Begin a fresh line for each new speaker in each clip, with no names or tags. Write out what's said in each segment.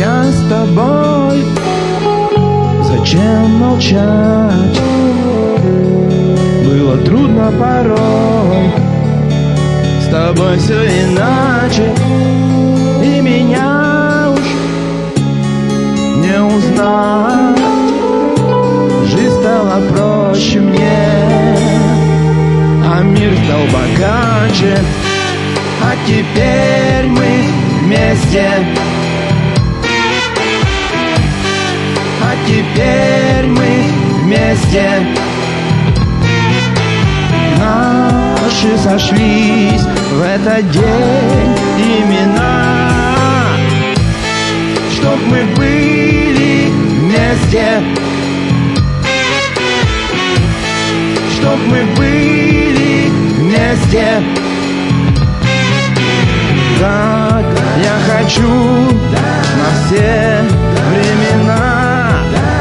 меня с тобой. Зачем молчать? Было трудно порой. С тобой все иначе, и меня уж не узнать. Жизнь стала проще мне, а мир стал богаче. А теперь мы вместе. А теперь мы вместе. Наши сошлись в этот день имена, чтоб мы были вместе. Чтоб мы были вместе. Так я хочу на все времена.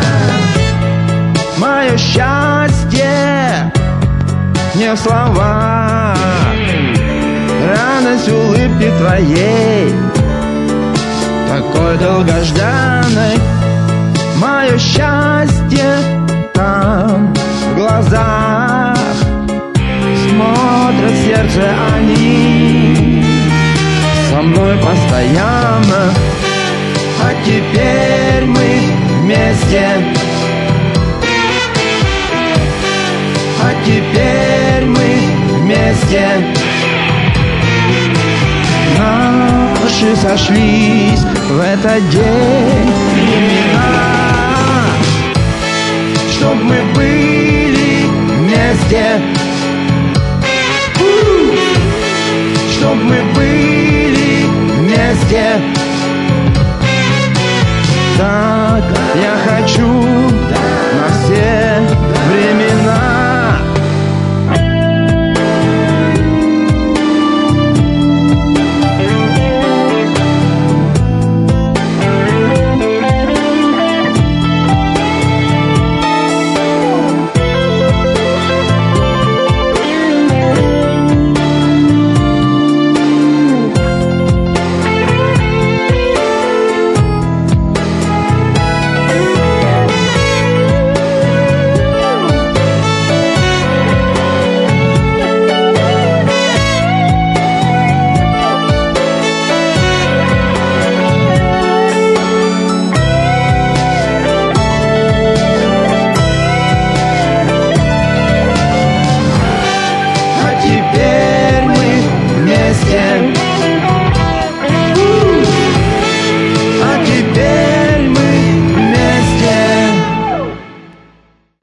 Мое счастье не в словах, радость улыбки твоей, такой долгожданной. Мое счастье там в глазах, смотрят в сердце они со мной постоянно. А теперь мы вместе. А теперь мы вместе. Наши сошлись в этот день имена, чтоб мы были вместе.